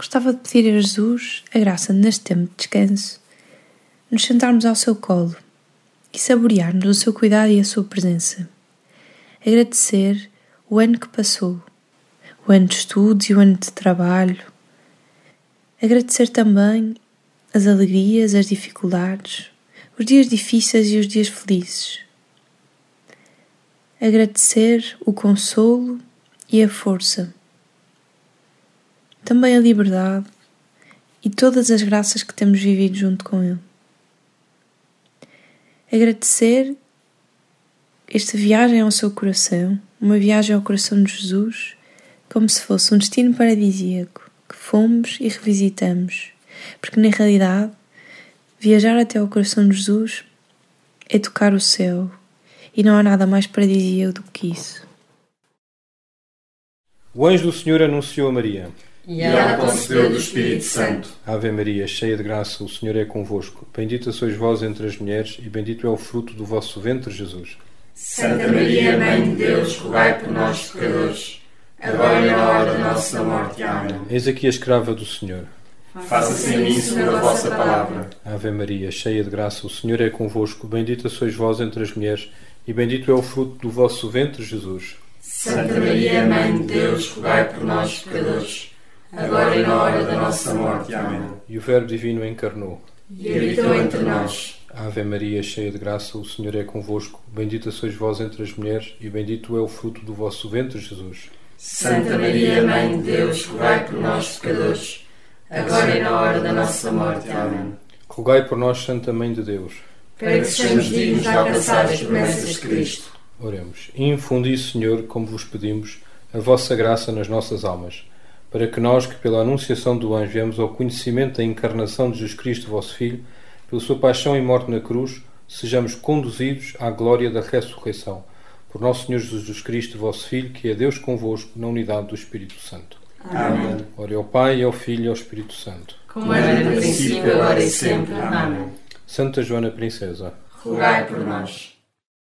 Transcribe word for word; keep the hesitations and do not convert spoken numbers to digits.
gostava de pedir a Jesus a graça neste tempo de descanso, nos sentarmos ao seu colo e saborearmos o seu cuidado e a sua presença. Agradecer o ano que passou, o ano de estudos e o ano de trabalho. Agradecer também as alegrias, as dificuldades, os dias difíceis e os dias felizes. Agradecer o consolo e a força. Também a liberdade e todas as graças que temos vivido junto com Ele. Agradecer esta viagem ao seu coração, uma viagem ao coração de Jesus, como se fosse um destino paradisíaco que fomos e revisitamos, porque na realidade viajar até ao coração de Jesus é tocar o céu e não há nada mais paradisíaco do que isso. O anjo do Senhor anunciou a Maria. E ela concebeu do Espírito Santo. Ave Maria, cheia de graça, o Senhor é convosco. Bendita sois vós entre as mulheres e bendito é o fruto do vosso ventre, Jesus. Santa Maria, Mãe de Deus, rogai por nós, pecadores, agora e na hora da nossa morte. Amém. Eis aqui a escrava do Senhor. Faça-se em mim segundo a vossa palavra. Ave Maria, cheia de graça, o Senhor é convosco. Bendita sois vós entre as mulheres e bendito é o fruto do vosso ventre, Jesus. Santa Maria, Mãe de Deus, rogai por nós, pecadores, agora e na hora da nossa morte. Amém. E o Verbo Divino encarnou E habitou entre nós. Ave Maria, cheia de graça, o Senhor é convosco. Bendita sois vós entre as mulheres e bendito é o fruto do vosso ventre, Jesus. Santa Maria, Mãe de Deus, rogai por nós, pecadores, agora e na hora da nossa morte. Amém. Rogai por nós, Santa Mãe de Deus, para que sejamos dignos de alcançar as promessas de Cristo. Oremos. Infundi, Senhor, como vos pedimos, a vossa graça nas nossas almas, para que nós, que pela anunciação do anjo viemos ao conhecimento da encarnação de Jesus Cristo, vosso Filho, pela sua paixão e morte na cruz, sejamos conduzidos à glória da ressurreição. Por nosso Senhor Jesus Cristo, vosso Filho, que é Deus convosco, na unidade do Espírito Santo. Amém. Ora ao Pai, e ao Filho e ao Espírito Santo. Como era no princípio, agora e sempre. Amém. Santa Joana Princesa, rogai por nós.